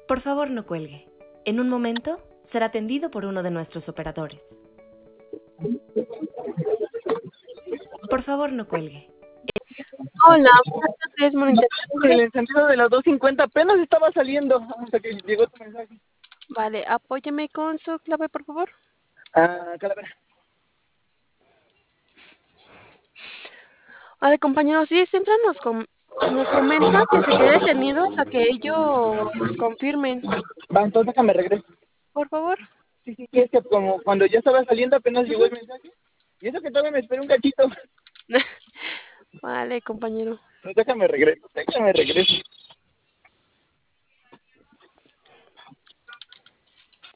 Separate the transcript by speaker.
Speaker 1: Por favor, no cuelgue. En un momento será atendido por uno de nuestros operadores. Por favor, no cuelgue.
Speaker 2: Hola, buenas tardes, Mónica.
Speaker 3: El encendido de las 2:50 apenas estaba saliendo hasta que llegó tu mensaje.
Speaker 2: Vale, apóyeme con su clave, por favor.
Speaker 3: Calavera.
Speaker 2: Vale, compañeros, sí, siempre nos comenta que se quede detenido hasta que ellos confirmen.
Speaker 3: Va, entonces déjame regreso.
Speaker 2: Por favor.
Speaker 3: Sí, es que como cuando ya estaba saliendo apenas llegó el mensaje. Y eso que todavía me esperé un cachito.
Speaker 2: Vale, compañero.
Speaker 3: Pues déjame regreso.